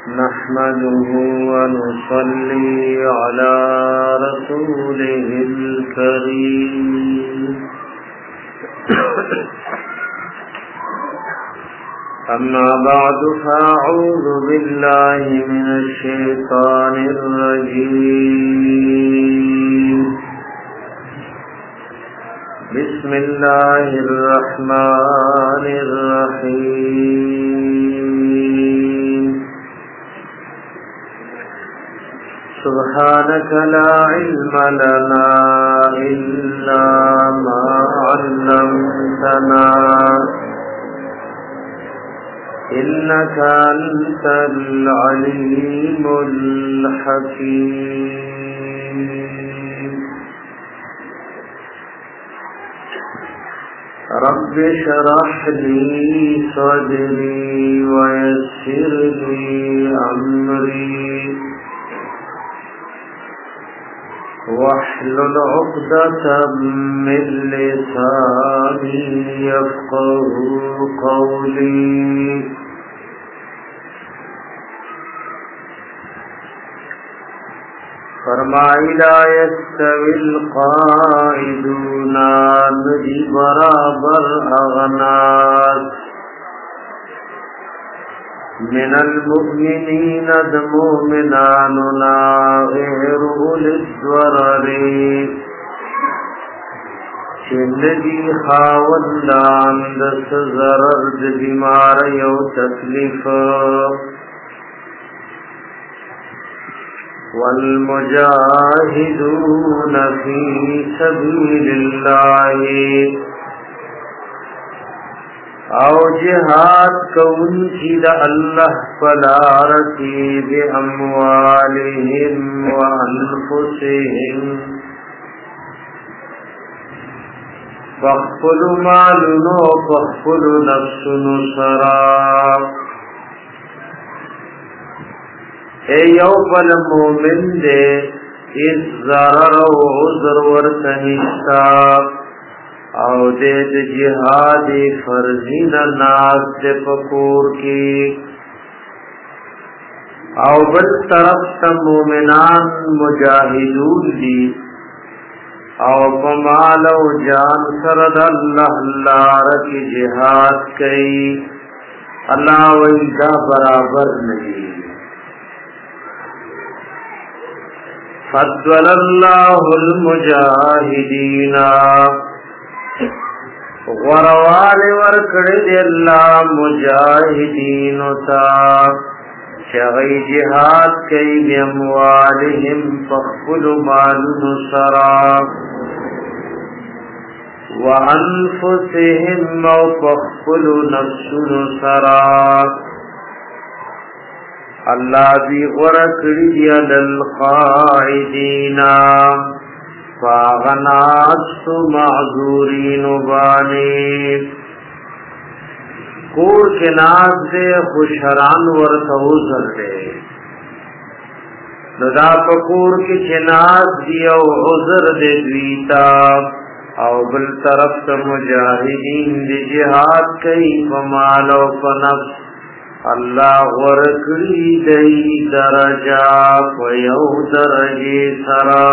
नहमदुहु व नुसल्ली अला रसूलिहिल करीम। अम्मा बअदु फ़अऊज़ु बिल्लाहि मिनश शैतानिर रजीम। बिस्मिल्लाहिर रहमानिर रहीम। सुब्हानक ला इल्म लना इल्ला मा अल्लमतना इन्नक अंतल अलीमुल हकीम। रब्बि शरह ली सदरी व यस्सिर ली अमरी वहलुल उक़दतम मिन लिसानी यफ़क़हू क़ौली। फरमाई ला यस्तविल क़ाइदूना नदी बराबर अगनास मिनल मुमिनीन मोमिनानुना गैरु उलिद्वररी। जिंदगी खावंदान दस ज़रर बीमार यो तकलीफ वल्मुजाहिदून फी सबीलिल्लाहि औ जिहाद कौन की द अल्लाह पलारती बे अम्वालिहिम व अनफुसिहिम। फ़ख़्फ़ुलु मालुनो फ़ख़्फ़ुलु नफ्सुनु सराब। ए यौ पल मोमिन दे इस ज़रर व उज़र वर्तनिश्ता औ दे जिहाद फर्जी नाज से पकूर की औ बल तरफ मोमिनान मुजाहिदून दी औ पमाल जान सरद अल्लाह अल्लाह की जिहाद कई अल्लाह वहीदा बराबर नहीं। फद्दलल्लाहुल मुजाहिदीना गरवाले वर्कड़े अल्लाह मुजाहिदीन ता शगई जिहाद कई बेअमवालिहिम फ़ख़्फ़ुलु मालुन सराब व अनफुसिहिम फ़ख़्फ़ुलु नफ्सुन सराब। अल्लाह भी गरकड़ी अल क़ाइदीना फागनास माज़ूरीन बानी। कोर के नाज दे खुशहरान वर्तउज़र दे नदा पकूर के चनाज दिया उज़र दे द्वीता औ बल तरफ मुजाहिदीन दे जिहाद कई फमाल व फनफ्स अल्लाह वरकड़ी दई दरजा पयौ दरजे सरा।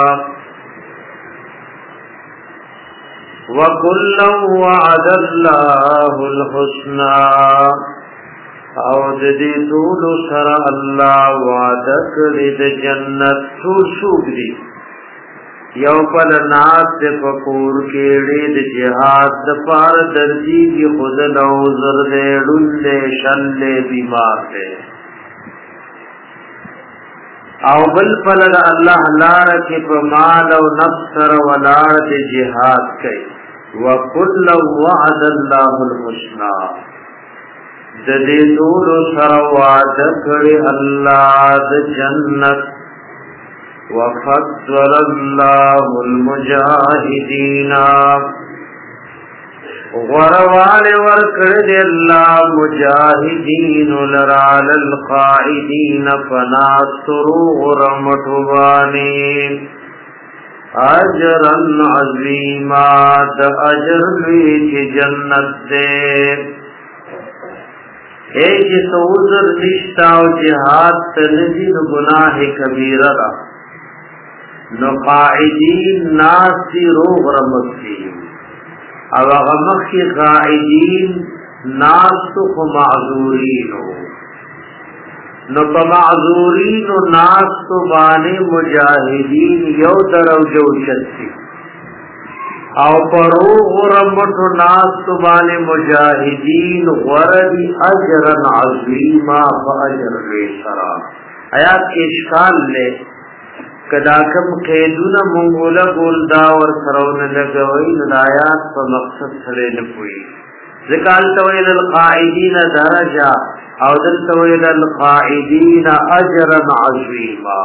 वकुल्लन वअदल्लाहुल हुस्ना औ दे दूल सर अल्लाह वादा करे द जन्नत सूसूब दी। यौ पल नाथ से पकूर केड़े द जिहाद पार दर्जी की खुद नौजर दे डुल्ले शल्ले बीमार दे औ बल पल अल्लाह लार के पमाल औ नफ्सर वलार दे जिहाद कई वकुल्लन वअदल्लाहुल हुस्ना दे दूल सर वादा करे अल्लाह द जन्नत वफ़द्दलल्लाहुल मुजाहिदीना गरवाले वर्कड़े अल्लाह मुजाहिदीन लराल क़ाइदीन फना सुरूर मठवानी अजरन अज़ीमा द अजर की जन्नत दे। ایک سوزر نشتا و جہاد تنزی نو گناہ کبیرہ را نو قاعدین ناسی روغ رمکی او غمخی قاعدین ناسو خو معذورینو نو پا معذورینو ناسو بانے مجاہدین یو درو جوشتی او پروغ رمتو ناسو بانے مجاہدین غردی اجرن عظیما فاجر ریسرا آیات کے اشکال لے کداکم قیدون منگولا گولدا اور سرون لگوئی ندایات پا مقصد سلے نپوئی ذکال توید القائدین درجہ او دل توید القائدین اجرن عظیما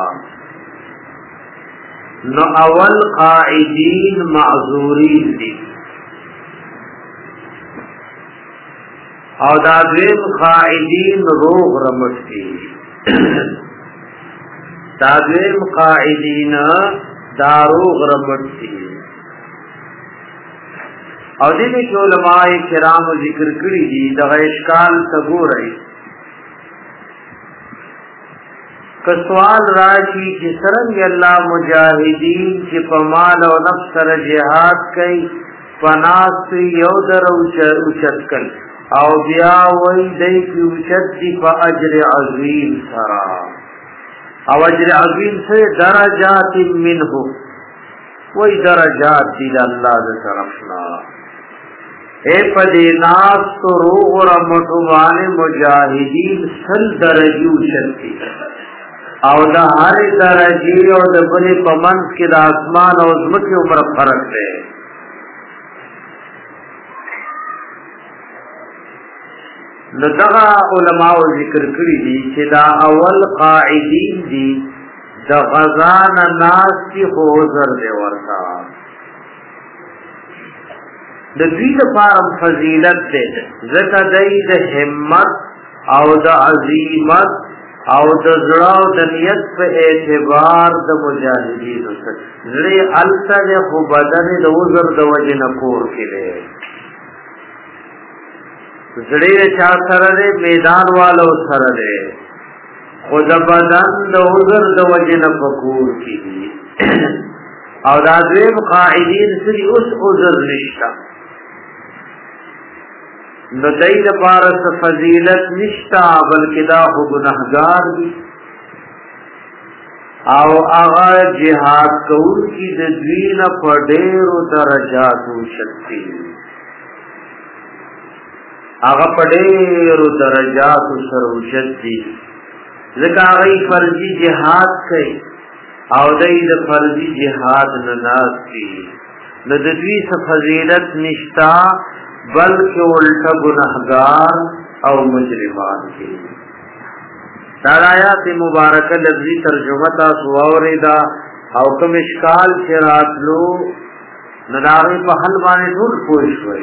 نو اول قائدین معذورین دی او دادویم قائدین روغ رمت دی دادویم قائدین داروغ رمت دی او دینے کی علماء کرام ذکر کری دی دغا اشکال تگو رئی کسوال راشی کی سرنگ اللہ مجاہدین کی پمال و نفس سر جہاد کئی پناس یو در اوچت کل او بیا وی دی کی اوچت دی پا اجر عظیم سرا او اجر عظیم سے درجات منہو وی درجات دی اللہ دی طرفنا اے پدی ناس تو روغ رمٹوان مجاہدین سل درجیو چلتی او دا ہر درجی او دا بلی پمنس کی دا اسمان او زمکی عمر فرق دے ندغا علماء ذکر کری دی چی دا اول قائدین دی دا غزان ناس کی خوزر دے ورطا د دوی لپاره فضیلت ده ځکه دای د همت او د عزیمت او د زړه او د نیت په اعتبار د مجاهدینو سره زړه الته خو بدن د عذر د وجه نه کور کړي زړه چا سره د میدان والو سره ده خو د بدن د عذر د وجه نه پکور کړي او د دویم قاعدین سری اوس عذر نشته نو دای د پارس فضیلت نشتا بلکې دا خو گناهګار دي او هغه جهاد کول کی د دوی نه په ډېرو درجاتو شکتی هغه په ډېرو درجاتو سره شکتی ځکه هغه فرضي جهاد کوي او دای د فرضي جهاد نه ناسي نو د دوی څخه فضیلت نشتا بلکہ الٹا گناہگار او مجرمان کی آیات مبارکہ لفظی ترجمتا سواوریدا او کم اشکال چراتلو نداغی پا حل بانے دول پوش ہوئی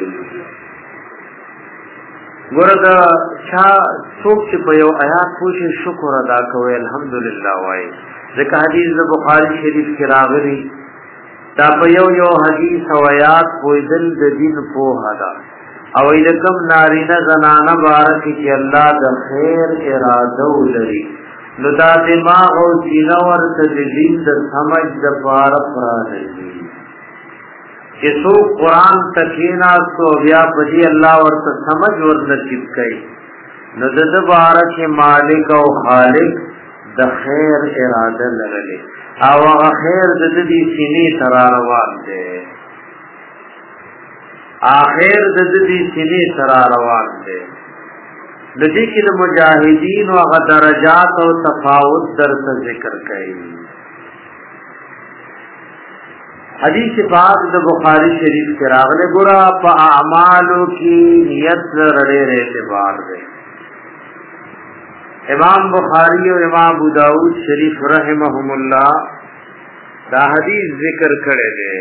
گورد چاہ سوک چی پا یو آیات پوش شکر ادا کوئے الحمدللہ وائی ذکر حدیث بخاری شریف کی راغلی دا پا یو حدیث و آیات پوی دل دین پوہ دا او ایدکم نارینہ زنانہ بارکی کی اللہ دا خیر ارادو لری نو دا دماغ و سینور تا دین دا سمجھ دا پارف را لگی کسو قرآن تکینا سو بیا پدی اللہ ورطا سمجھ ورنسیب کئی نو دا بارکی مالک و خالق دا خیر ارادہ لگلی او خیر دا دی سینی تراروان دے آخر د دې سینې سره روان دي د دې کې د مجاهدین او غ درجات او تفاوت در ذکر کړي حدیث پاک د بخاری شریف کې راغله ګورا په اعمالو کې نیت لري اعتبار دی امام بخاری او امام ابو داود شریف رحمهم الله دا حدیث ذکر کړي دي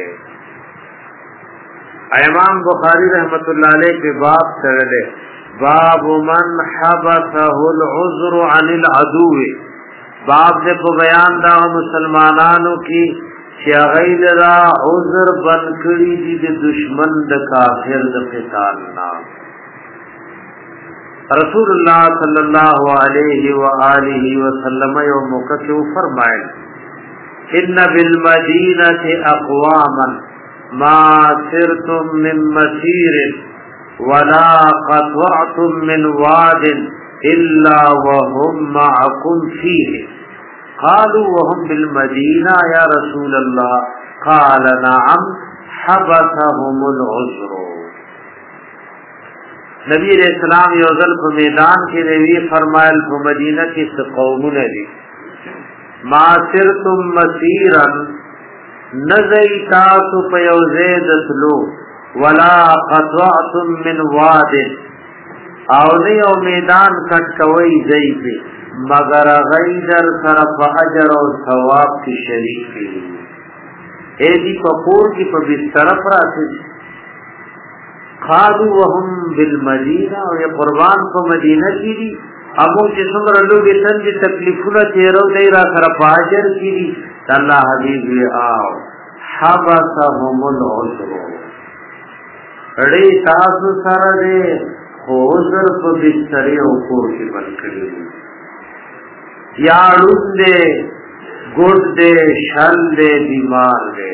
امام بخاری رحمت اللہ علیہ کے باب سرلے باب من حبسه العذر عن العدو باب دے کو بیان دا مسلمانانو کی چې غیر را عذر بن کړي دي د دشمن د کافر د قتال نا रसूलुल्लाह सल्लल्लाहु अलैहि व आलिहि वसल्लम यो मौका के फरमाए इन्न बिल मदीनति अक़वामन मा सिरतुम मिन मसीरिन वला क़तअतुम मिन वादिन इल्ला वहुम मअकुम फीहि क़ालू वहुम बिल मदीना या रसूलल्लाह क़ाल नअम हबसहुमुल उज़्र। नबी अलैहिस्सलाम योजल को मैदान के रवी फरमायल को मदीना की कौमुन दी मासिर तुम मसीरन नज़ईता तो पयोज़ेदत लो वला क़तअतुम मिन वादिन औनी और मैदान कटवई जई पे मगर गैदर तरफ अजर और सवाब की शरीक की एदी कपूर की बिस्तर पर आते खादू वहुम बिल मदीना और ये कुर्बान को मदीना की दी अबू जिसम रल्लू बेतन जी तकलीफुना चेहरों दे रहा तरफ हाजिर की दी अल्लाह हबीब ये आओ हबसहुमुल उज़्र अड़े तासु सारा दे होजर को बिस्तरे ऊपर की बनकड़ी या दे गुड़ दे शल दे बीमार दे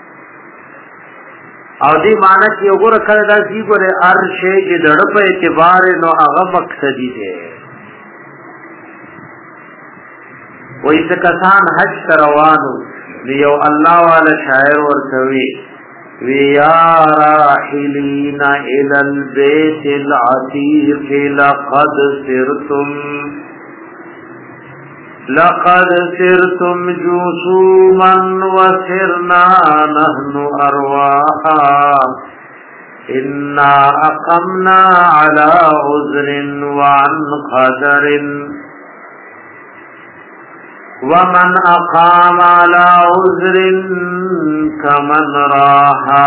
अवधि माना की ओगो रखा था जी बोले अर्शे के दड़प एतबार नो आगा मकसदी दे वो इस कसान हज करवानो लियो अल्लाह वाला शायर और कवि विया राहिलीना इलल बैतिल अतीक लक़द सिरतुम जुसूमन व सिरना नहनु अरवाहा इन्ना अक़मना अला उज़्रिन व अन क़दरिन व मन अक़ाम अला उज़्रिन कमन राहा।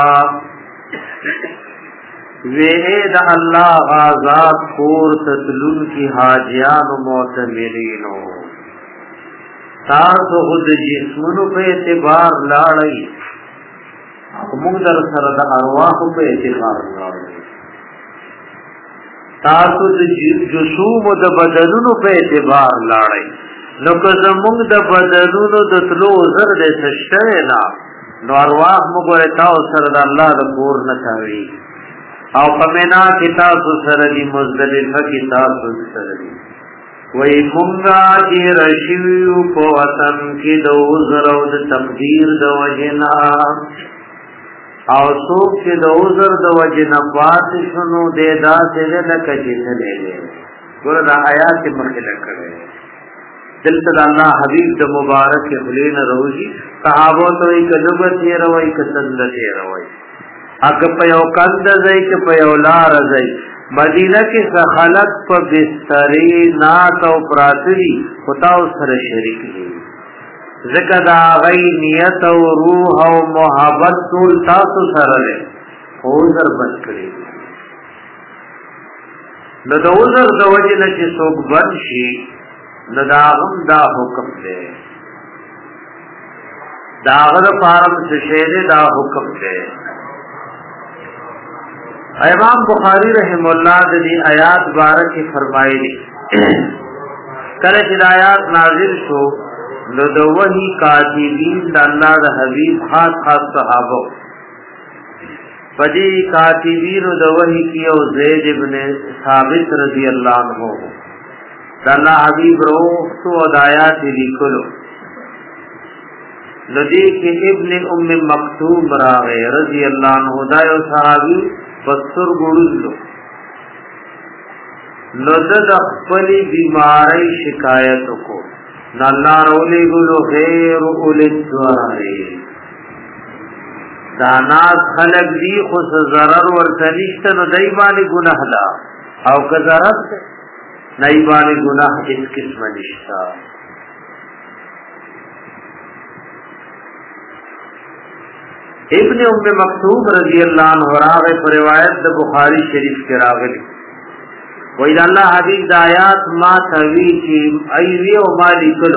वेद अल्लाह आजाद खोर ततलुन की हाजियान मोतमिरीनो तार तो खुद जिस्मनु पे एतबार लाड़ई मुगदर सरद अरवाह पे एतबार लाड़ई तार तो जुसूम द बदनुनु पे एतबार लाड़ई नो कज़मुग द बदनुनु दतलो जर दे सश्तरे ना नो अरवाह मुगरे ताओ सरद अल्लाह द खोर न थावी और पमेना किताब सरदी मुज़दलिफा किताब सरदी वही मुंगा की रशियु को वतन की दो जरौद तकदीर दो वजना और सूख के दो जर दो वजना बात सुनो दे दा से न कजी चले ले गुरना आयात मखल करे दिल से अल्लाह हबीब द मुबारक के हुलेन रोजी सहाबो तो एक लुगत ये रवई के संदत ये रवई अग पयो कंद जई के पयो लार जई मदीना के सखलत पर बिस्तरी नात और प्रातरी खुताओ सर शरीक ली ज़िक्र आगई नियत और रूह और मोहब्बत तूल तासु सरले उज़र बन करी न द उज़र द वजह न कि सोक बनशी न दागम दा हुक्म दे दागद पारम से शेरे दा हुक्म दे। इमाम बुखारी रहमुल्लाह दी आयात बारह की फरमाई करे हिदायत नाजिल शो लो वही कातिबीन अल्लाह द हबीब खास खास सहाबो फजी कातिबीन द वही कियो ज़ैद इब्ने साबित रज़ी अल्लाह अन्हु अल्लाह हबीब रो तो आयात लिखलो नदी के इब्ने उम्मे मक्तूम रावे रज़ी अल्लाह अन्हु दायो सहाबी बसर गुड़ुल्लो नजद अखपली बीमारी शिकायत को नल्ला रोले गुलो गैर उलिद्वारे दानात खलक दी खुस जरर वर तनिश्त न दईबानी गुनाह ला औ कजरत नईबानी गुनाह इस किस्म निश्ता। इब्ने उम्मे मक्तूम रज़ी अल्लाह अन्हु रावे पर रिवायत द बुखारी शरीफ के रागली वही अल्लाह हबीब आयात मा तवी की अय्वी व मालिकलो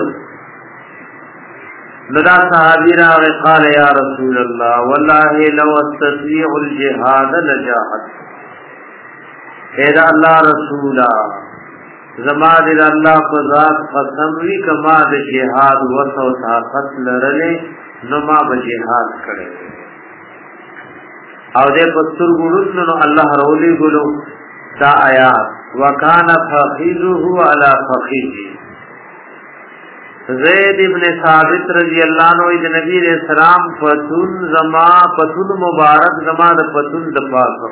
नदा सहाबी रावे क़ाल या रसूल अल्लाह वल्लाहि लव तस्वीउल जिहाद लजाहद اے دا اللہ رسولا زما دل اللہ کو ذات قسم وی کما د جہاد وسو طاقت لرلے نما بجہاد کرے او دے پستر گلوس نو اللہ رولی گلو دا آیات وکان فخیزه علی فخیزه زید ابن ثابت رضی اللہ عنہ د نبی علیہ السلام پتون مبارک زما د پتون د پاسو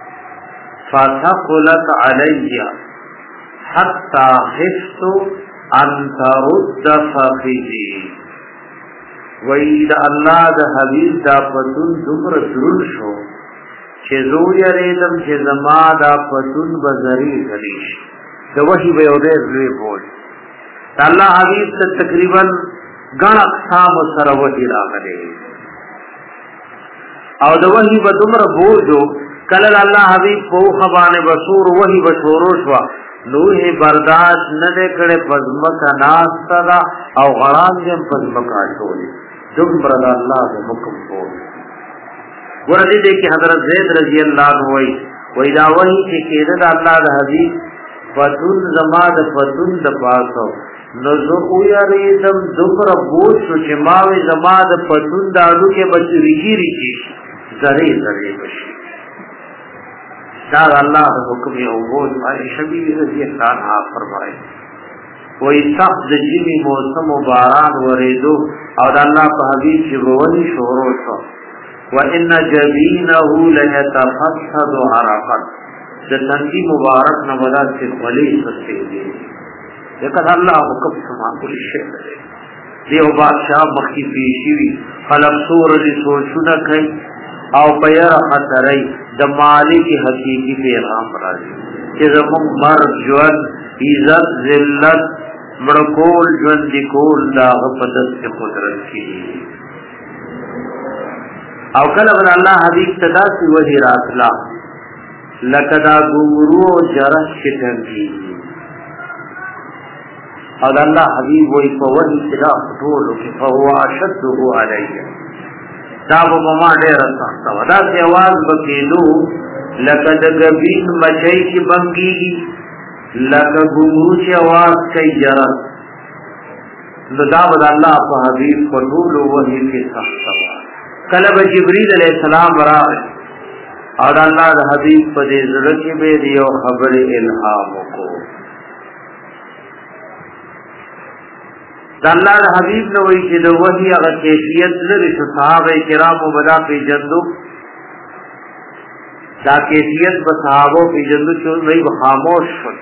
فثقلت علی حتی خفت ان ترد فخیزی وید اللہ د حبیب دا پتون دمر درل شو چه زو یریدم چه زما دا پتون بزری زریش دا وحی بیودیر روی بول اللہ حبیب تا تقریباً گن اقسام سر وحی راغلے او دا وحی با دمر بوجو کلل اللہ حبیب پو خبان بسور وحی بشوروشوا نوح برداشت ندے کڑے پزمکا ناستا دا او غرام جن پزمکا شولی دمر اللہ دا حکم بول وردی دے کہ حضرت زید رضی اللہ عنہ وی دا وحی چی کیدد اللہ دا حبیب فتون زما دا فتون دا پاسو نزو اویاریدم دمر بوش شو چه ماوی زما دا پتون دادو کے بچی رکی زری بشی دار اللہ دا حکم عبود آئی شبیل رضی اللہ عنہ فرمائے وی سخت جمی موسم و باران وریدو او دا اللہ پا حبیب شبوانی شورو شو وَإِنَّ جَبِينَهُ لَيَتَفَسَّدُ عَرَقًا دا تنگی مبارک نمدا سے خلی سستے دیئے لیکن اللہ حکم سما کل شیء کرے دیو بادشاہ مخی پیشی خلق سور دی سوچونا کئی او پیر خطرائی دا مالک حقیقی پیغام راجی کہ زمان مرد جون عزت ذلت مڑکول جون دی کول دا غفدت سے قدرت کی او کلب اللہ حبیب تدا سی وحی راتلا لکدا گورو جرس شکنگی اور اللہ حبیب وہی فوہی صدا خطولو کہ فہو اشدہو علیہ تابو مما دیر سختا ودا سی آواز بکیلو لکد گبین مچائی کی بنگی گی لکد گورو چی آواز کئی جرس ندابد اللہ فا حبیب خطولو وہی کی سختا کلب جبریل علیہ السلام راہ اور اللہ دا حبیب پا دے ذرکی بے دیو خبر الہامو کو دا اللہ دا حبیب نوئی چی دا وحی اگر کیفیت لری شو صحابہ کرام و بدا پی جندو دا کیفیت با صحابہ پی جندو چون وی بخاموش شد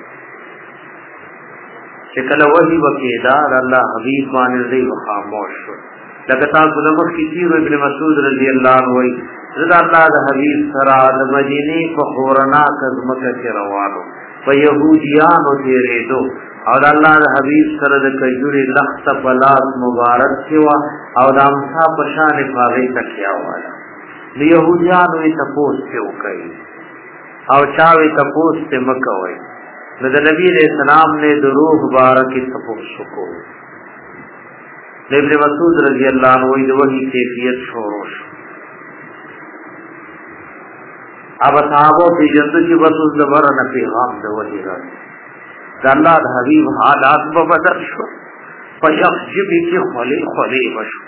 چکل وحی وکیدا دا اللہ حبیب مانے دی بخاموش شد لکتا سلمت کی تیر ابن مسعود رضی اللہ عنہ وی رضا اللہ دا حبیب سرا دا مدینی فخورنا کزمکہ کے روانو فا یہودیانو تیرے دو اور اللہ دا حبیب سر دا کجوری لخت پلاس مبارک کیوا اور دا امسا پشان فاغی تکیا والا دا یہودیانو تپوس کیو کئی اور چاوی تپوس تے مکوئی دا نبی علیہ السلام نے دا روح بارکی تپوس کو ابن مسعود رضی اللہ عنہ وہی کیفیت شوروش اب صحابوں کی جندو کی بس اس دبرن پیغام دے وہی رہی دا اللہ دا حبیب حالات ببدر شو فیخجبی کی خلی بشو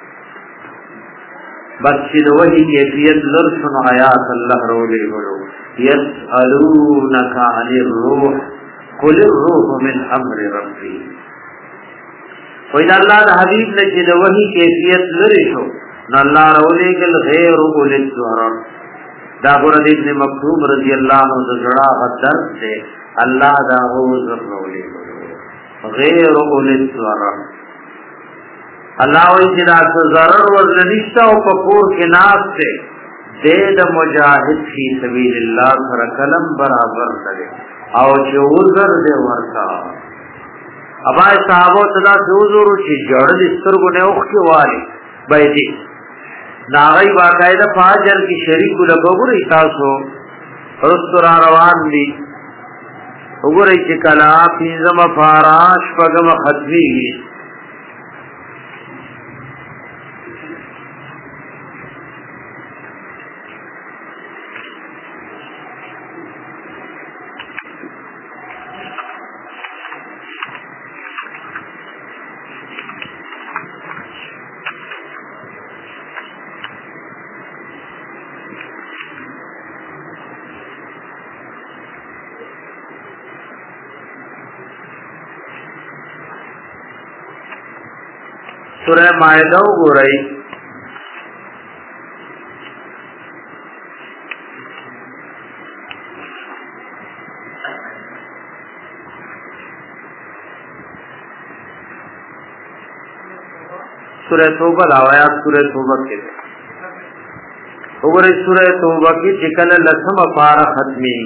بس چید وہی کیفیت لرسن آیات اللہ رولے بلو یسألونکا عن الروح قل الروح من امر ربی وإن اللہ دا حبیب نے چید وہی کیفیت لرشو نا اللہ رولے گل غیر اولی الزہران دا قرد ابن مکتوم رضی اللہ عنہ دا جڑا غدر دے اللہ دا غوزر رولے گل غیر اولی الزہران اللہ وی چیدہ سے ضرر وزنشتہ و پپور کے ناس سے دے دا مجاہد فی سبیل اللہ سر کلم برابر دے او چی وزر دے ورکا اب آئے صحابہ صدا سے حضورو چی جڑد استرگو نے اخ کے والی بیدی ناغی باقاعدہ فاجر کی شریکو لگو رئی تاسو رستر آروان دی اگو رئی چی کلا پینزم فاراش پگم ختمی گی सूरह माइदा वګورئ सूरह तौबा लावाया सूरह तौबा के वګورئ सूरह तौबा की चिकन लसम पारा खत्मी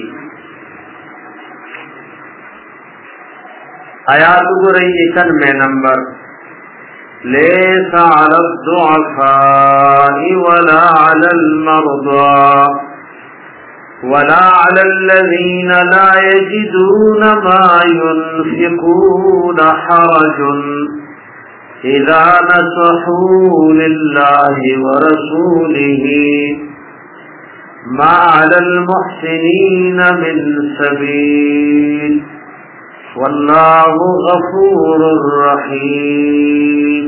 आयात वګورئ 91 नंबर लैसा अला दुआफाई वला अलल मर्दा वला अलल लज़ीन ला यजिदून मा युनफिकून हरजुन इज़ा नसहू लिल्लाहि व रसूलिही मा अलल मुहसिनीन मिन सबील वल्लाहु गफूरुर रहीम।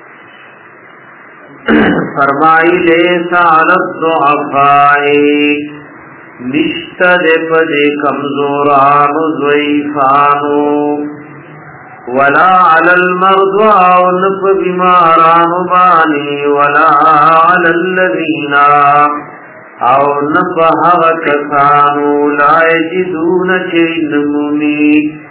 फरमाई लैसा अला दुआफाई निश्तद पदे कमजोरानो ज़ईफानो वला अलल मर्दा उनप बीमारानो बानी वला अलल लज़ीना औ नप हवत कानो ला यजिदून चिन्मुमी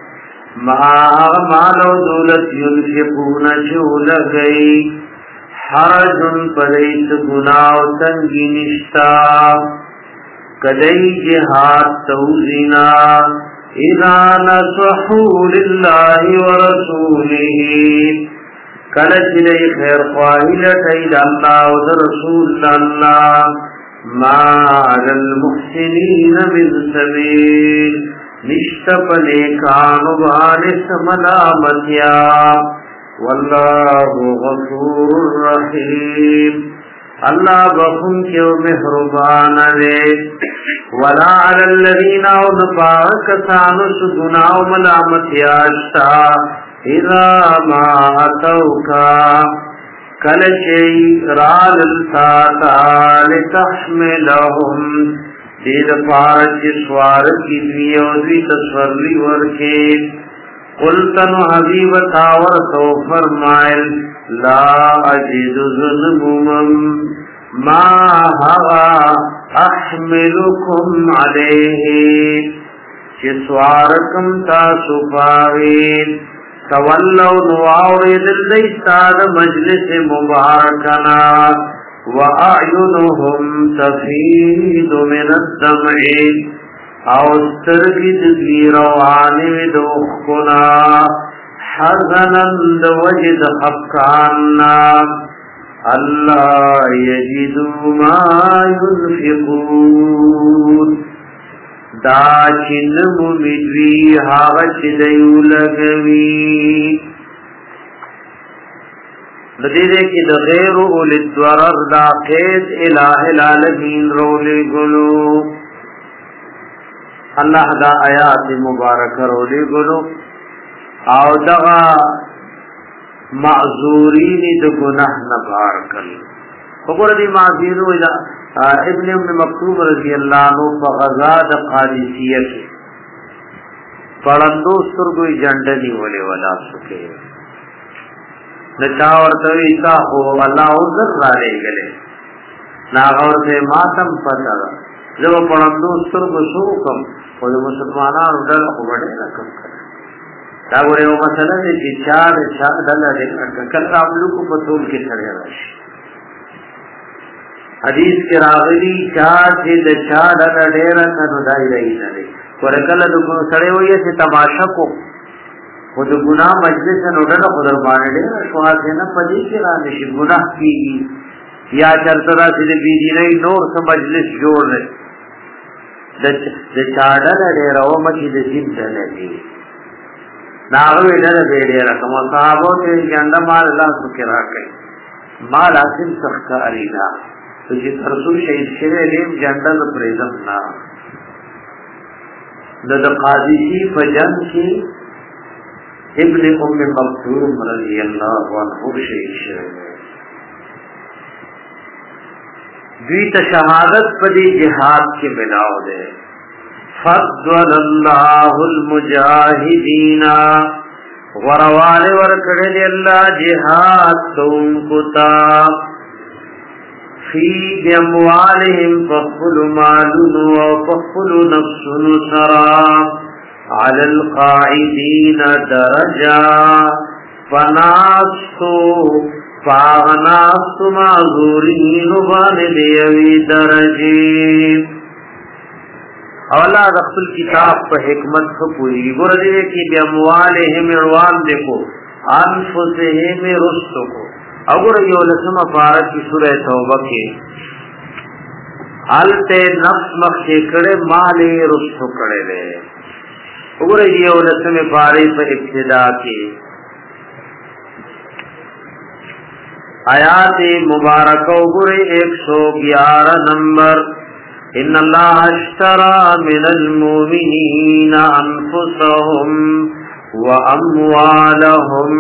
मालो दौलत युनफिकून चूल गई हरजुन पदैत गुनाव तंगी निष्ठा कदई जिहाद तौजीना इज़ा नसहू लिल्लाहि व रसूलिही कलच दई खैर ख्वाही लटई अल्लाह व रसूल अल्लाह मा अलल मुहसिनीन मिन सबील निष्ठपने कानुबानिस मलामतिया वल्लाहु गफूरुर रहीम अल्लाह बखुम क्यों मेहरबान रे वला अलल लज़ीना उनपाक सानुस गुनाह मलामतिया इज़ा मा अतौका कल चई राल साता लितहमिलहुम दीद पारच स्वार की दुनियावी तस्वरी वर्के कुलतन हबीब तावर तो फरमाइल ला अजिदु ज़ुल्मुम मा हवा अहमिलुकुम अलैहि कि स्वारकम तासुपावीन तवल्लौ नुआउरिद दिस्ताद मजलिस मुबारकना व अयुनुहुम तफीदु मिनद्दम'i औस्तरगिद वीरवानि विदुखुना हज़नन वजिद हक्कान्ना अल्लाह यजिदु मा युनफिकून दाचिन मुमिद्वी हावच दयु लगवी नदीरे की दगैर उलिद्वरर दाक़ेद इलाहिल आलमीन रोले गुलो अल्लाह दा आयात मुबारक रोले गुलो आओ दगा माज़ूरीन द गुनाह न बार कल वगोरदी माज़ीरू इब्न उम्म मक्तूम रज़ी अल्लाह अन्हु ग़ज़ा द क़ादिसिया के पढ़ंदो सुरगु जंडनी वले वला सुके नचा और तवीसा हो अल्लाह उज़र राले गले नागौर से मातम पता जब पढ़ंदो सुरगु सुकम और मुसलमानान उडल बड़े रकम करे तागोरे वो मसला है कि चार डला दे कल रामलू को पतोल के चढ़े राशि हदीस के रागली चार डला डेरा का नुदाई रही नरे और कल दुगुन सड़े हुए से तमाशा को वो जो गुनाह मजलिस से नोडल खुदर मारे डेरा तो आज है ना पदी के राने से गुनाह की या चरतरा से बीदी नहीं नोर से मजलिस जोड़ रहे द चार डला डेरा वो मस्जिद जिन डले दी नागवे डले बेडेरा कमा साहबों के अंडा माल अल्लाह सुकेरा कई माल आसिम सख्ता अलीना तो जिस रसूल शहीद शेरे लेम जंडल प्रेजम ना द क़ादिसी फजन की इब्न उम्म मक्तूम रज़ी अल्लाह अन्हु शहीद शेरे द्वीत शहादत पदी जिहाद के बिलाव दे फद्दलल्लाहुल मुजाहिदीना ورواله ورکړي دی الله جهاد کوونکو ته فی اموالهم فخل مالون و فخل نفسن سرا علی القاعدین درجا فناستو فاغناستو معذورین باندې درجی اولا د خپل کتاب په حکمت خپوي ګور دې کې د اموالهم روان دیکھو انفسهم رستو کو اور یو لسمه پارا کی سورہ توبہ کې الته نفس مخ کړه مال رستو کړه دې اور یو لسمه پارا په ابتدا کې آیات مبارکہ اور 111 نمبر ان اللہ اشترى من المؤمنین انفسهم واموالهم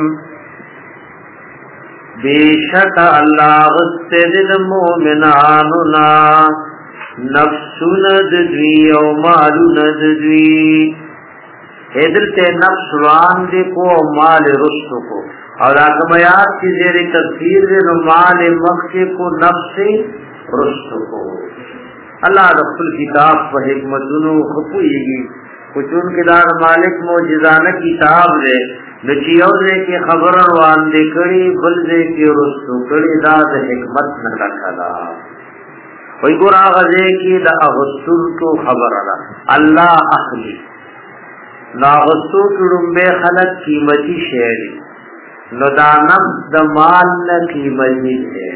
بیشک اللہ غستد مومناننا نفسون ددوی او مالون ددوی ادلتے نفس روان دے کو مال رستو کو اور آکمیات کی زیر تفسیر دے مال مخی کو نفس رستو کو اللہ رسول کتاب په حکمتونو خپويږي چون کې دا مالک معجزانه کتاب دی د چیو دې کې خبر روان دي کړي بل دې کې رسو کړي دا د حکمت نه راکړه وای ګور هغه دې کې دا رسول کو خبره ده الله اخلي نا رسول کړه خلق قیمتي شی دی نو دا نفس د مال نه قیمتي دی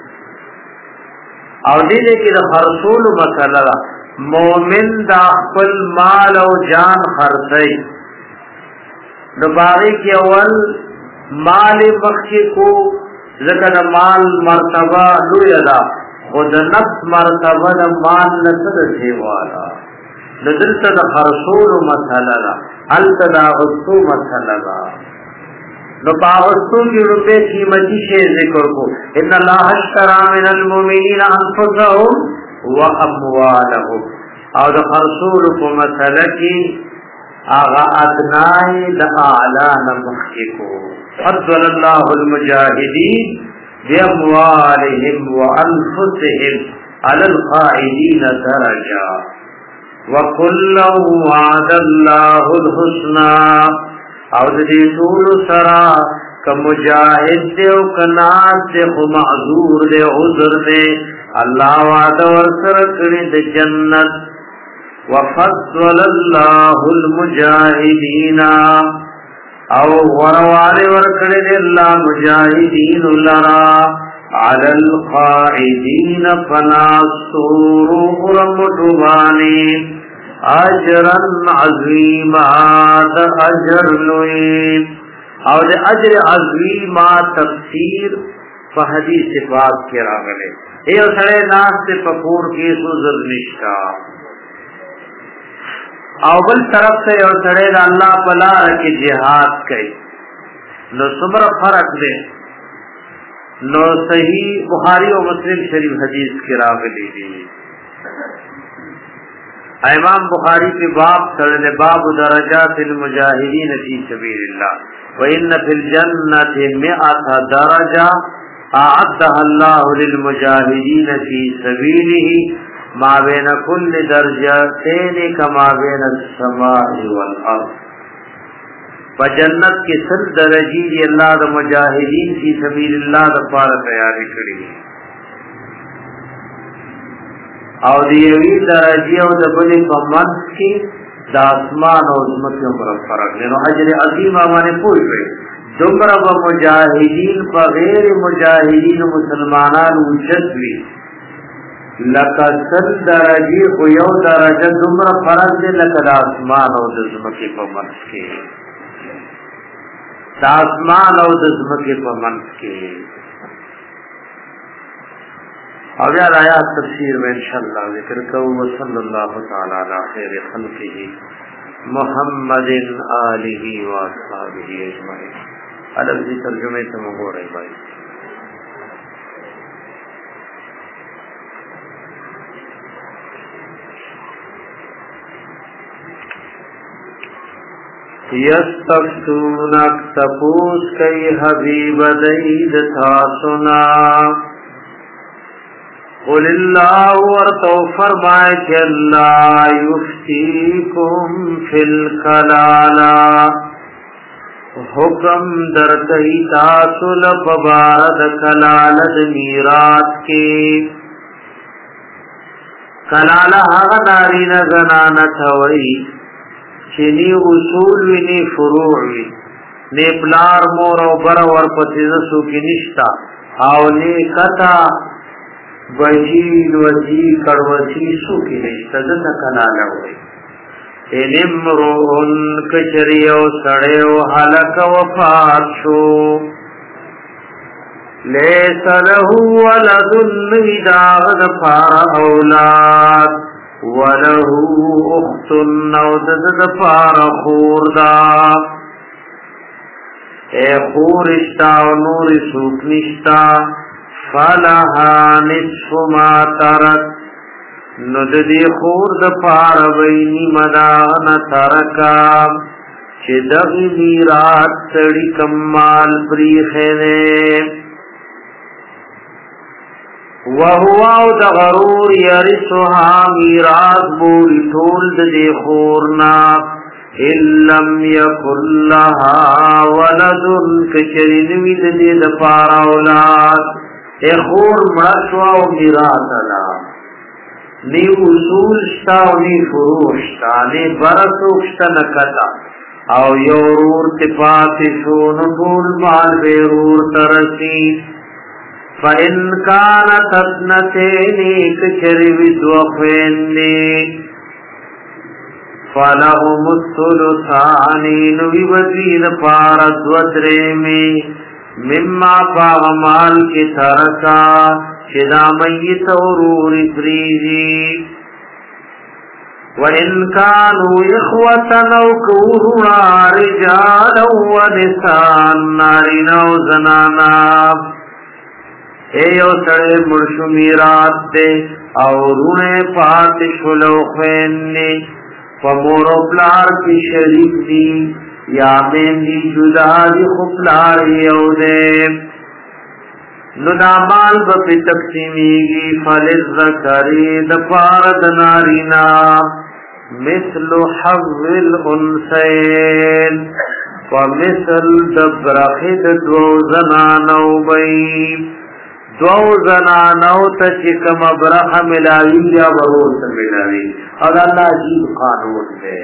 او دې کې د خرصول مسله مومن دا خپل مال او جان خرڅي د باغی کې اول مال بخشي کو ذکر مال مرتبه لوی ده او د نفس مرتبه د مال نه څه دی والا د دلته د خرصول مسله ده التدا غصو مسله ده نو پاوستو کی روپے قیمتی شے ذکر کو ان اللہ اشترى من المؤمنین انفسهم واموالهم او د خرصول کو مسئلہ کی آغا ادنائی د اعلی نمخی کو فضل اللہ المجاہدین باموالهم وانفسهم على القاعدین درجا وکلا وعد اللہ الحسنى او دې ټول سرا ک مجاهد دې او کناز دې خو معذور دې عذر دې الله وعده ورسره کړی د جنت وفضل الله المجاهدین او ورواله ورکړی دې الله مجاهدین لرا علی القاعدین فناصور رمضانی اجرن عظیما دا اجر لوی او دا اجر عظیما تفسیر فا حدیث پاک کی راغلے ایو سڑے ناس تے پکور کی سوزر نشکا او بل طرف سے ایو سڑے دا اللہ پلا رکی جہاد کئی نو سمر فرق دے نو صحیح بخاری و مسلم شریف حدیث کی راغلی دی امام بخاری کے باب سڑنے باب درجات المجاہدین فی سبیل اللہ وَإِنَّ فِي الْجَنَّةِ مِئَةَ دَرَجَةٍ أَعَدَّهَا اللَّهُ لِلْمُجَاهِدِينَ فِي سَبِيلِهِ مَا بَيْنَ كُلِّ دَرْجَتَيْنِ كَمَا بَيْنَ السَّمَاءِ وَالْأَرْضِ فجنت کے 100 درجی اللہ د مجاہدین فی سبیل اللہ د پار تیاری کړی او دیوی درجی او د بلی پمنس کی د اسمان او زمکه پر فرق نو اجر عظیم باندې پوي وي دومره به مجاهدین په غیر مجاهدین مسلمانان وجد وي لکه 100 درجی خو یو درجه دومره فرق دی لکه د اسمان او د زمکه په منځ کې د اسمان او د زمکه په منځ کې او بیا آیات تفسیر میں انشاءاللہ ذکر کرو صلی اللہ تعالی علی خیر خلقہ محمد آلہ و اصحابہ اجمعین ادب کی ترجمے سے مگو رہے بھائی यस्तफ्तूनक तपूस कई हबीब दईद था सुना। कुलिल्लाहु वर्तो फरमाए कि अल्लाह युफ्तीकुम फिल कलाला, हुक्म दर कई तासुल बबारद कलालद मीरात के। कलाला हागा नारीना जनाना थवई चीनी उसूल विनी फुरूዕ वी ने प्लार मोर और बर वर पतिजसु की निष्ठा आओ ने कथा बजील वजी कड़वसी सु की निष्ठा जता कलाला हुई। इनिम्रुन कचरियो सड़ेओ हलक वफात शो, लेस लहू वलदुन इदागद फार औलाद, वलहू उख्तुन नौदद फार खूरदा। ए खूरिश्ता नूर सूकनिश्ता, फलहा निस्फु मा तरक, नुददी खूरद फार वैनी मदान तरका। चिदगी मीरात सड़ी कम्माल प्रीखेने, वहुआ दगरूर यरिसुहा मीरात बोरी ठोल दे खूरना। इल्लम यकुल्लहा वलदुन कचरिनवी दे दफारा औलाद। ए खूर मरसवा मीरात अला नी उसूल शता नी फुरूशता नी बरसुष्टा नकता औ योरूर तिपाती शोन ठोल माल बेरूर तरसी। फ़इन कानत अत्नतैनि कचरिवि द्वफ़ैनि, फलहुमुस सुलुसानि नुविवतीन पारद्वद्रे में। मिम्मा पावमाल के तरका शिदा मय्यत औरूरी प्रीजी। वइन कानू इख्वतन औ कूहुना रिजालन व निसान, नारीना व जनाना। एयो सड़े मुर्शुमीरात दे और उन्हे पात शुलो खैन्ने, फमोरो प्लार की शरीक दी या मेंदी जुदा दी खुपलार यौदे। नुदामाल बपी तकसीमीगी फलिज ज़करी दफारद नारीना, मिस्लु हव्विल उनसैन, व मिसल दब्रखिद दो जनानौ बई। दो जनानौ तचिकम अब्रह मिलावी या बरोस मिलावी। और अल्लाह अजीब कानून है।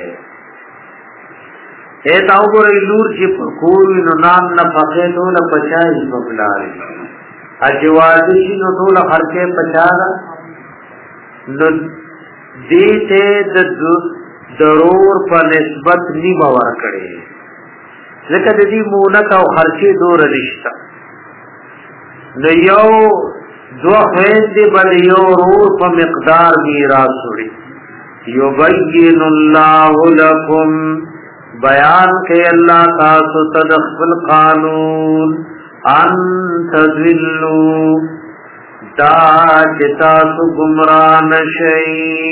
ए ताऊ को लूर की कोई नाम न पके तो न पचाई बबलारी अजवादी नो तो न हरके पचारा न देते दरोर पर निस्बत नी बावर करे। लेकिन यदि मूनत और हरके दो रिश्ता न यो दो फैसले बल यो रूर पर मिकदार मीरास हुई। युबय्यिनुल्लाहु लकुम, बयान के अल्लाह तासु तदख्फुल कानून अन तज़िल्लू, दाज तासु गुमराह नशई।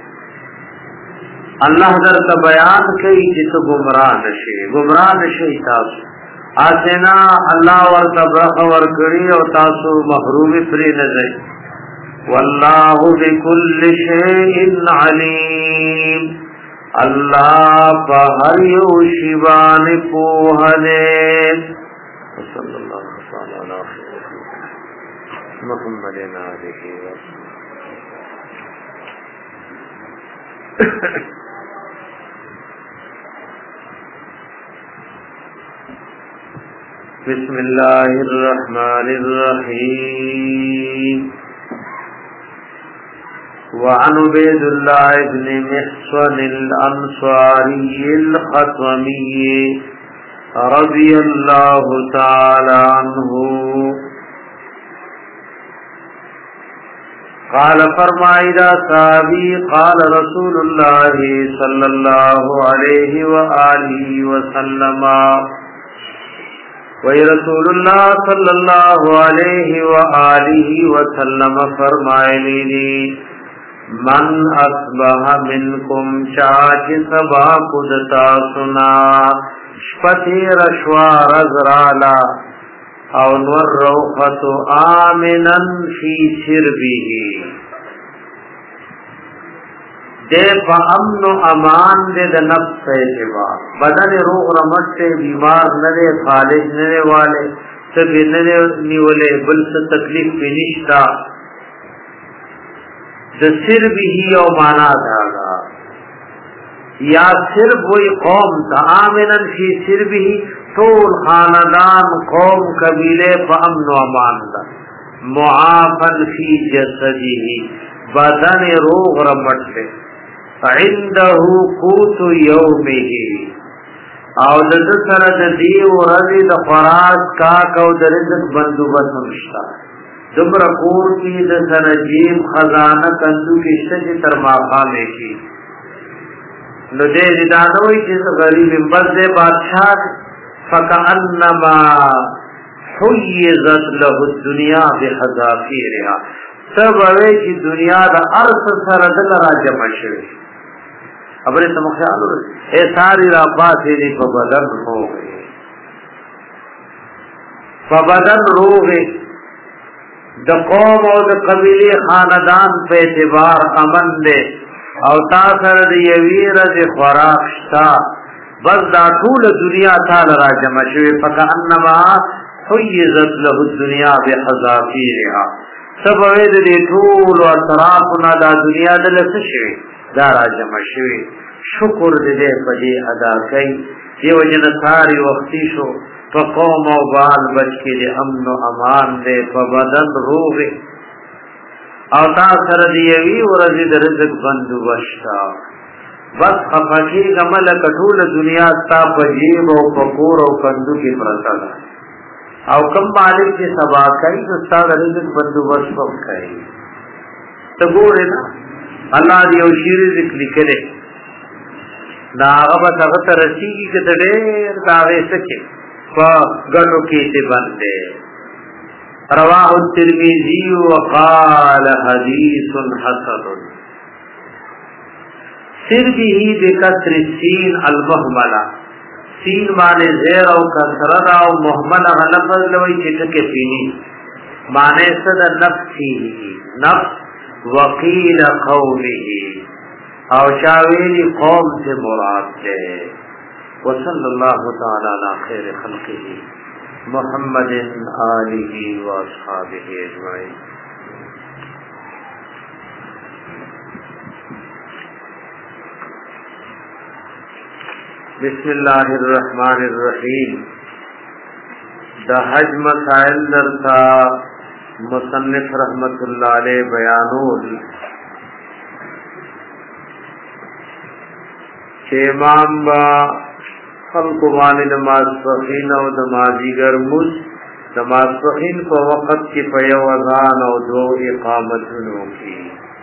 अल्लाह दर का बयान कई जिस गुमराह नशई तासु आसेना अल्लाह वर तबरखवर करी और तासु महरूमी फ्री नजर। वल्लाहु बिकुल्लि शैइन अलीम, अल्लाह पर यो शिवान पोहने। सल्लल्लाहु अलैहि मुहम्मदिन आलिहि वसल्लम। बिस्मिल्लाहिर्रहमानिर्रहीम। वअन उबैदुल्लाह इब्न मिहसन अल-अंसारी अल-ख़त्मी रज़ियल्लाहु तआला अन्हु क़ाल फरमाइदा साहबी क़ाल रसूलुल्लाह सल्लल्लाहु अलैहि व आलिहि वसल्लम, वही रसूलुल्लाह सल्लल्लाहु अलैहि व आलिहि वसल्लम फरमाए लीनी, من اصبح منکم چاچ سبا کدتا سنا شپتی رشوا رزرالا او نور روخت آمنا فی سربه دے پا امن و امان دے دا نفس اعتبار بدن روغ رمت سے بیمار نرے فالج نرے والے سب نرے نیولے بل سے تکلیف بھی نشتا دا سر بھی ہی او مانا داگا یا صرف وہی قوم تا آمنن فی سر بھی طول خاندان قوم قبیلے پا امن و امان دا معافن فی جسدی بدن روغ رمت سے عنده قوت یومه او د سره د دی ورځې د خوراک کاک او د رزق بندوبست نشتا دمر کور کې د سره جیب خزانه کندو کې شته تر ماقامه کې نو دې دانوي چې غریب مبد بادشاہ فکأنما حیزت له الدنيا بحذافیرها سبوی چې دنیا د ارث سره د راجم شوی ابره تم خیال اے ساری را باسی دی پا بدن روغی پا بدن روغی دا قوم او دا قبیلی خاندان پا اعتبار امن دے او تاثر دی یویر دی خوراک شتا بس دا طول دنیا تال را جمع شوی فکا انما حیزت له الدنیا بحذافیرها سبوی دی طول و اطرافنا دا دنیا دلس شوی دارا جمع شوی شکر دے پدی ادا کئی یہ وجن ساری وقتی شو پا قوم و بال بچ کے دے امن و امان دے پا بدن روغ او تاثر دیوی ورزی در رزق بندو بشتا بس خفاکی گمل کٹول دنیا تا پا جیب و پکور و کندو کی پرتا دا او کم مالک کی سبا کئی دستا در رزق بندو بشت پا کئی تگوڑے نا اللہ دیو شیر ذکر لکھلے دا آغا تغت رسیگی کتا دیر داغے سکے فا گنو کیتے بندے رواہ الترمیزی وقال حدیث حسن سر بھی بکسر السین المحملہ سین مانے زیر او کسرد او محملہ لفظ لوئی چٹکے پینی مانے صد نفسی نفس وقیل قومه او شاویلی قوم سے مراد ہے وصلی اللہ تعالی علی خیر خلقه محمد آلہ و اصحابہ اجمعین بسم اللہ الرحمن الرحیم دا حج مسائل درتا مصنف رحمت اللہ علیہ بیانون کہ امام با خلق وانی نماز فخین او نمازیگر مز نماز فخین کو وقت کی پیو اذان او دو اقامتنوں کی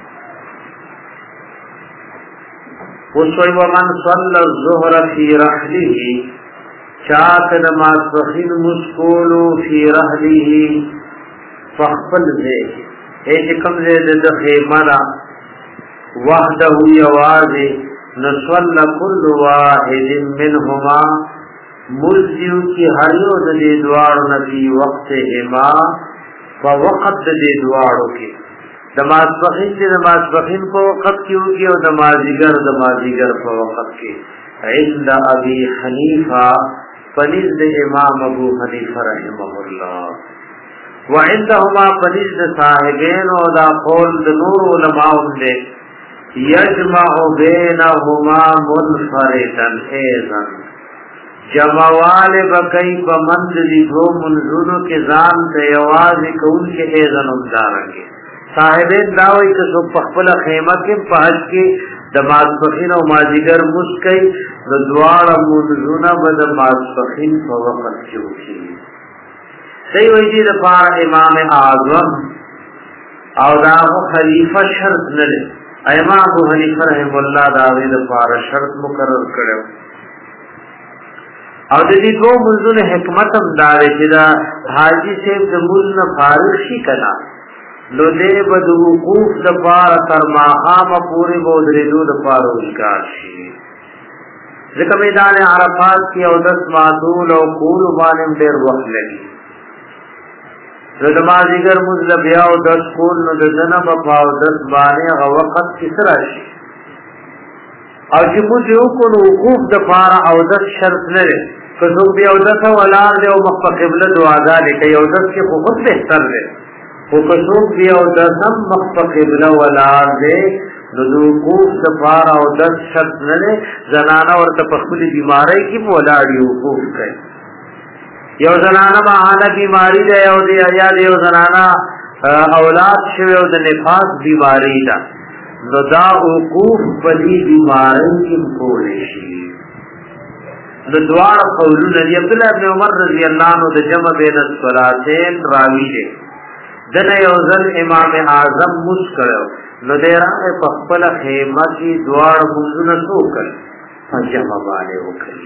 وصوی ومن صلی الظہر فی رحلہ چاک نماز فخین مسکولو فی رحلہ فخفل دے ایچکم زید دخیمنا وحدہ یوازی نسول کل واحد منہما ملزیو کی ہریو دے دوارو نبی وقت ہما فوقت دے دوارو کی دماز بخین دے دماز بخین کو وقت کی ہوگی اور دمازیگر کو وقت کی عند ابی حنیفہ فنزد امام ابو حنیفہ رحمہ اللہ وعندهما فنزد صاحبین و دا قول نور علماء دے یجمع بینہما منفردن ایزن جمعوال بکی بمند دی دو منزولو کے زان تیوازی کون کے ایزن امدارنگے صاحبین داوئی کسو پخپل خیمہ کے پہج کے دماز بخین و مازیگر مسکئی ردوار منزونا بدماز بخین فوقت چوکی صحیح ویدی دفار امام اعظم او داغو خلیفہ شرط نلے امام ابو حنیفہ رحم اللہ داغی دفار شرط مقرر کرو او دی دو منزون حکمت ام دارے چدا حاجی سے دمون فارغ شی کنا نو دې بد وقوف د پار تر ماقام پورې بودریدو د پار وشکار شي. ځکه میدان عرفات کې او 10 معدول او کول باندې ډېر وخت لګي. زما دیگر مزل بیا او 10 کول نو د جنب په او 10 باندې هغه وخت کې سره شي. او چې موږ یو کو وقوف د پار او 10 شرط نه لري. که څوک بیا او 10 ولار دی او مخ په قبله دعاګانې کوي او 10 کې خو خود بهتر دی. او که څوک بیا او 10 مخ په قبله ولار دی نو د وقوف د پار او 10 شرط نه لري. زنانه ورته په خپل بیماری کې ولاړ وقوف کوي. یو زنانه باندې بیماری ده او د یا یو زنانه اولاد شوی او د نفاس بیماری ده نو دا وقوف په دې بیماری کې کولای شي. د دوار قولونه دی عبد الله ابن عمر رضی الله عنه د جمع بین الصلاتین راوی دی. دنه یو ځل امام اعظم مسکړو نو دراغه په خپل خیمه کې دوار منځونه ټوکل جمع باندې وکړي.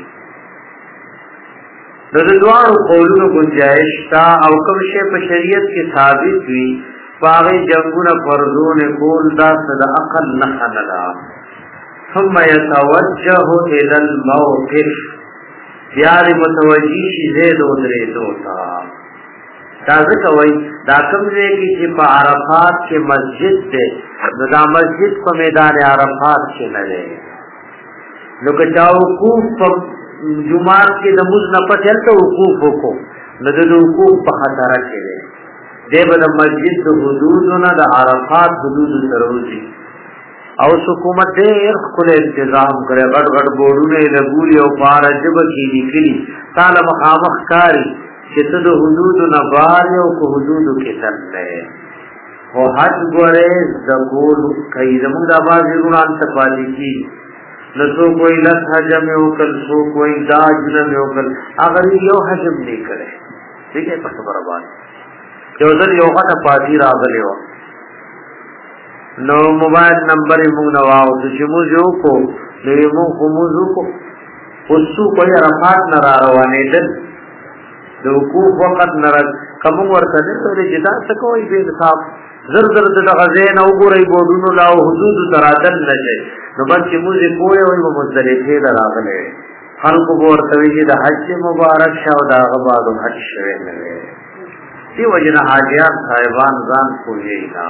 د دوار قولونو گنجائش تا او کوم شی په شریعت کې ثابت وي باغې جنگونه فرضونه کول دا صد عقل نه خللا. ثم يتوجه الى الموقف بیار متوجی شي زید او درې دوتا. دا څه کوي دا کوم ځای کې چې په عرفات کې مسجد ده نو دا مسجد په میدان عرفات کې نه ده. نو که چا وقوف په جمعات کې د موږ نه پته ته وقوف وکړو نو د وقوف په خطر کې ده. دغه د مسجد د حدودونو د عرفات حدود سره وځي او حکومت ډېر خپل تنظیم کړي. غټ غټ بورډونه لګولي او پار جب کې لیکلي تعالی مخامخ کاری چې ته د حدود نه بار یو کو حدود کې تللې او حج ګوره د ګول کوي زموږ د आवाज وران ته پالي کی نو سو کوئی لس حج میں وکل سو کوئی داج میں وکل اگر یو حج نه کړي ٹھیک ہے په خبره باندې یو ځل یو غټه پاتې راغلی و نو موبایل نمبر یې موږ نو واو چې موږ یو کو نو موږ موږ کو اوسو کوئی عرفات نه را روانې ده د وقوف وخت نه کوم ورته نه لري چې دا څه کوي به حساب زر زر د غزین او ګورې بودونو لا حدود ترادل نشي. نو بس چې موږ کوی او مزدلفه راغله خلکو ورته چې د حج مبارک شاو دا غباد حج شوی نه وي. دی وجنه حاجیان صاحبان ځان کوی نه.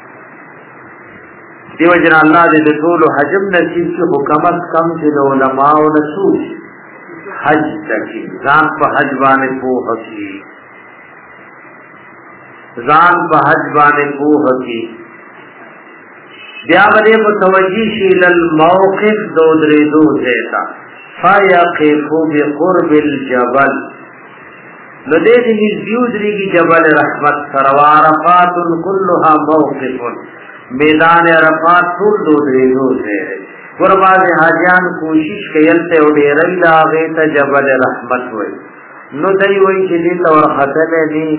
دی وجنه الله دې ټول حجم نصیب کې حکومت کم چې علماء او رسول حج تکي ځان په حج باندې پوه کی ځان په حج باندې پوه کی بیا باندې په توجی شیل الموقف دو درې دو دیتا فیقفو بقرب الجبل لدې دې دیودري کی جبل رحمت سروارفات كلها موقف میدان عرفات ټول دو درې دو دی. ورباز حاجیان کوشش کيل ته وډېرای دا غې ته جبل رحمت وای نو دای وای چې دې تور خطل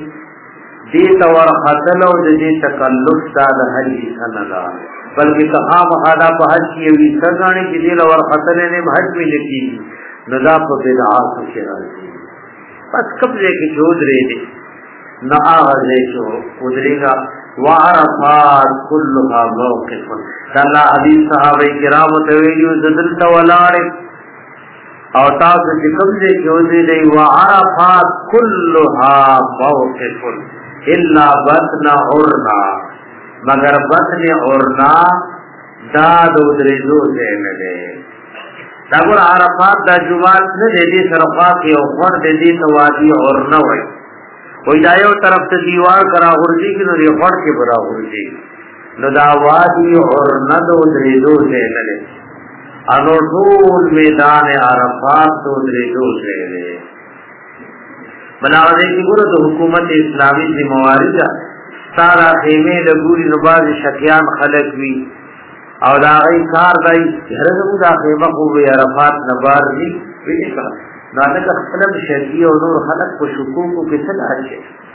دې تور خطل او دې تکلف دا د حج څخه نه بلکې تخام خدا په حج کې وی څنګه چې دې لور خطل نه حج وی لکی ندا په بدعات کې راځي. پس قبله کې جوړ لري نه هغه شو ودرېګا وعرفات كلها موقف. الله حدیث صحابه کرام ته ویلو ددل تولاړ او تاسو چې کوم دې جوړې دی وعرفات كلها موقف الا بطن عرنا مگر بطن عرنا دا درې دوه نه دی. دا ګور عرفات د جمعات نه دې طرفات یو خور دې توادی عرنا وای وای دا یو طرف ته دیوار کرا ورځي کې نو یو خور کې برا ورځي نو دا وادي عرنا درې دوه نه دی. انو ټول میدان عرفات درې دوه دی. بناوځي چې ګور د حکومت اسلامي ذمہواری ده سارا خیمه د ګوري نو باز شکیان خلق وی او دا غي کار دی هرڅه دا خیمه خو وی عرفات نبار دی ویښه دا د خپل شرعي او نور خلق په شکوکو کې څه راځي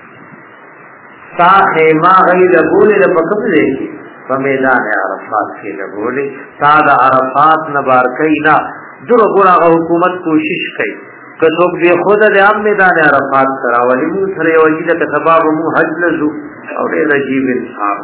تا خیمه غي د ګوري د پکې دی په میدان عرفات کې د ګوري تا د عرفات نبار کینا دغه ګورغه حکومت کوشش کوي که څوک به خود د عام میدان عرفات کراولي مو سره وجیده ته سبب مو حج لزو او ډېر عجیب انسان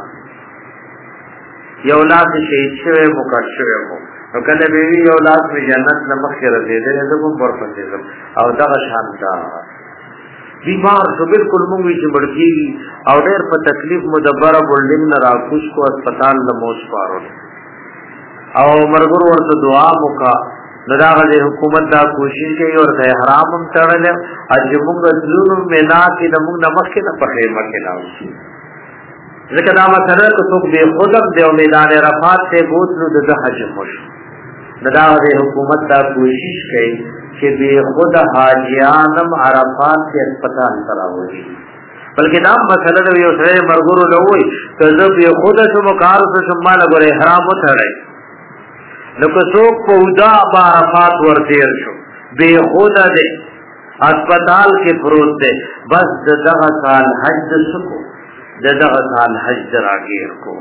یو لاس شهید شوی مقر شوی مو نو کله به وی یو لاس می جنت لمخ کې رسیدل زه کوم ورپسې او دغه شانتا بیمار شو بالکل مونږ چې بڑکی او ډېر په تکلیف مدبره بولډینګ نه راکوش کو هسپتال د موس پارو او مرګور ورته دعا وکا دغه د حکومت دا کوشش کوي او د حرام تړل اج موږ ضرور مینا کې د موږ نمک کې نه پخې مکه لاو ځکه دا مسله کو څوک به خودم د میدان عرفات ته بوتلو د حج مش دا د حکومت دا کوشش کوي چې به خود حاجیانم عرفات کې هسپتال تراوي بلکې دا مسله د یو سره مرګور لوي کله به خود شو مکار شو مال غره حرام وتړي نو که څوک په ودا عرفات ورتیر شو به خود دې هسپتال کې پروت دی بس دغه سال حج سکو دغه سال حج راګیر کو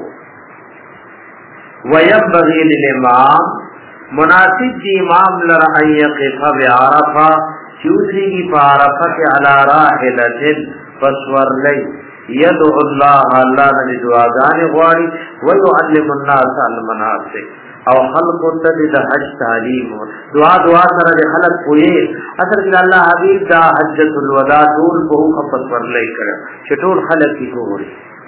وينبغي للامام مناسب دی امام لرا یقف بعرفه چوتری کی عرفه کے علی راحلۃ فسور لی يدعو الله الله نے دعاګان غواړي ويعلم الناس المناسک او خلق ته د حج تعلیم دعا سره د خلق کوی اثر کې الله حبیب دا حجۃ الوداع ټول په خپل ورلې کړ چې ټول خلق کی ګوري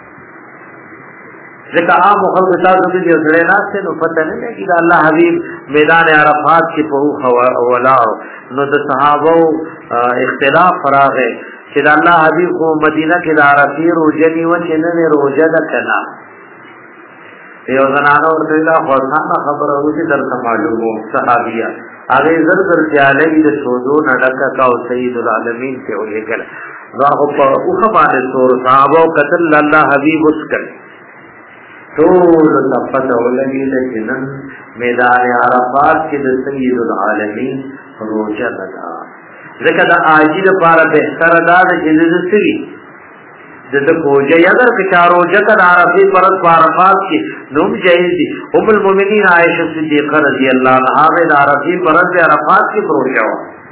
ځکه عام خلق تاسو دې یو ځای نه څه نو پته نه لګي دا الله حبیب میدان عرفات کې په ولا نو د صحابه اختلاف فراغه چې دا الله حبیب کو مدینه کې د عرفی روزنی و چې نه روزه ده کنا یو زنانه ورته دا خاصه خبره وځي درته معلومه صحابیه هغه زر جالي د سودو نډکا او سید العالمین ته ویل راغه په اوخه باندې سور صحابه قتل الله حبیب اسکل ټول صفته ولګي د جنن میدان عرفات کې د سید العالمین روزه ده ځکه دا عاجل لپاره بهتر ده چې د سری د کوجه اگر کچارو جکر عرفی پرد عرفات کی نوم جائز دی ام المؤمنین عائشہ صدیقہ رضی اللہ عنہا د عرفی پرد عرفات کی پروجہ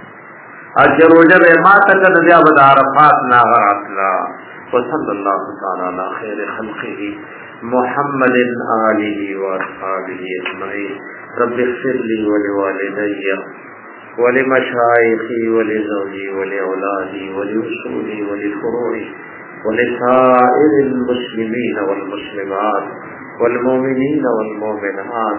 اجر روجہ ما تک نزیا بد عرفات ناغرات لا وصلی اللہ تعالی علی خیر خلقه محمد آلہ و اصحابہ اجمعین رب اغفر لی ولوالدی ولمشایخی ولزوجی ولأولادی ولأصولی ولفروعی ولسائر المسلمين والمسلمات والمؤمنين والمؤمنات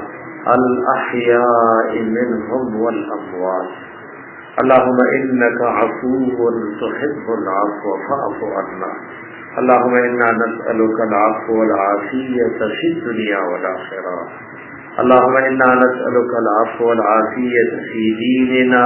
الأحياء منهم والأموات اللهم إنك عفو تحب العفو فاعف عنا اللهم إنا نسألك العفو والعافية في الدنيا والآخرة اللهم إنا نسألك العفو والعافية في ديننا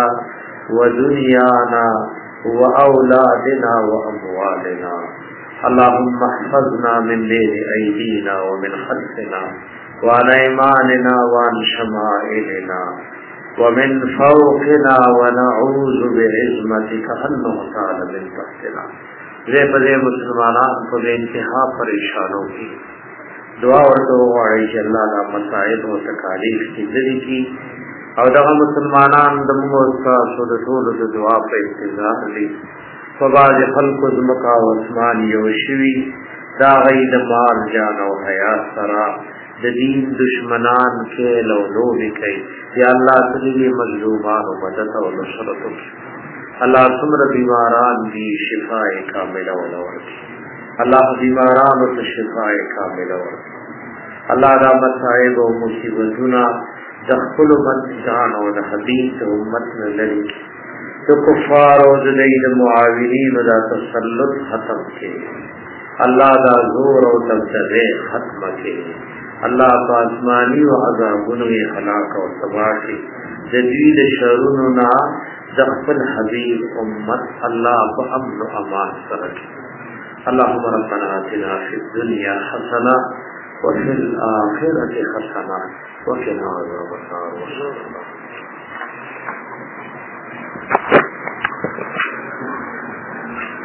ودنيانا وأولادنا وأموالنا اللهم احفظنا من بين أيدينا ومن خلفنا وعن أيماننا وعن شمائلنا ومن فوقنا ونعوذ بعظمتك أن نغتال من تحتنا زي بدے مسلمانان کو بے انتہا پریشانوں کی دعا ورته وغواړئ چې الله دا مصائب او تکالیف کې لري کی او دغه مسلمانان د موږ تاسو د ټول د دعا په انتظار دي فباز خلق زمکا و اسمان یو شوی دا غی د مال جان او حیات سرا د دین دشمنان کې لولو لکي یا الله تعالی مظلومان و مدد او نصرت الله سمر بیماران دی شفاء کامل او ورکی الله بیماران او شفاء کامل او الله دا مصائب او مصیبتونه د خپل بندگان او د حبیب امت نه لري تو کفار او د دې معاونین دا تسلط ختم کړي الله دا زور او دبدبه ختم کړي الله پاسمانی او عذابونو هلاک او تباہ کړي د دې د شرونو نه د خپل حبیب امت الله په امن او امان سره اللهم ربنا آتنا في الدنيا حسنه وفي الآخرة حسنة وقنا عذاب النار.